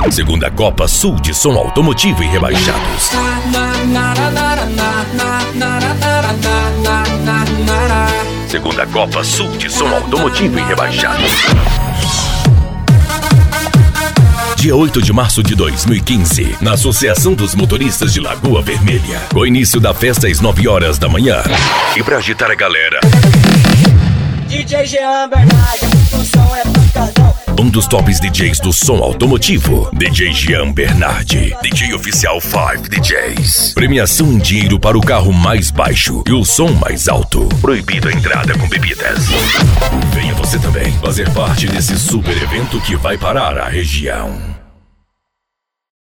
Segunda Copa Sul de Som Automotivo e Rebaixados. Segunda Copa Sul de Som Automotivo e Rebaixados. Dia 8 de março de 2015, na Associação dos Motoristas de Lagoa Vermelha. Com início da festa às 9 horas da manhã. E pra agitar a galera, DJ Jean Bernardi, o som é pancadão. Um dos tops DJs do som automotivo, DJ Jean Bernardi, DJ oficial 5 DJs. Premiação em dinheiro para o carro mais baixo e o som mais alto. Proibido a entrada com bebidas. Venha você também fazer parte desse super evento que vai parar a região.